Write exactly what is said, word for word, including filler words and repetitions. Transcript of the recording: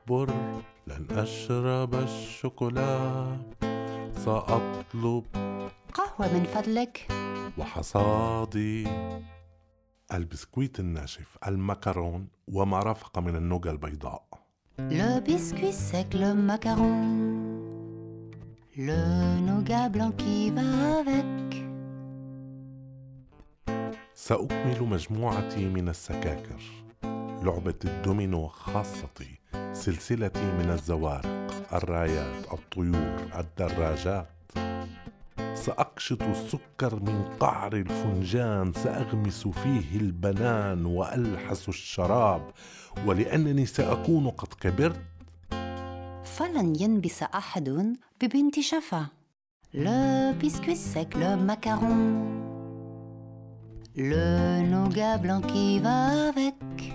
أكبر لن أشرب الشوكولا، سأطلب قهوة من فضلك. وحصادي البسكويت الناشف، المكرون وما رافق من النوجا البيضاء. Le biscuit sec, le macaron, le nougat blanc qui va avec. سأكمل مجموعتي من السكاكر، لعبة الدومينو خاصتي، سلسلتي من الزوارق، الرايات، الطيور، الدراجات. سأقشط السكر من قعر الفنجان، سأغمس فيه البنان وألحس الشراب، ولأنني سأكون قد كبرت فلن ينبس أحد ببنت شفا. Le biscuit sec, le macaron, le nougat blanc qui va avec.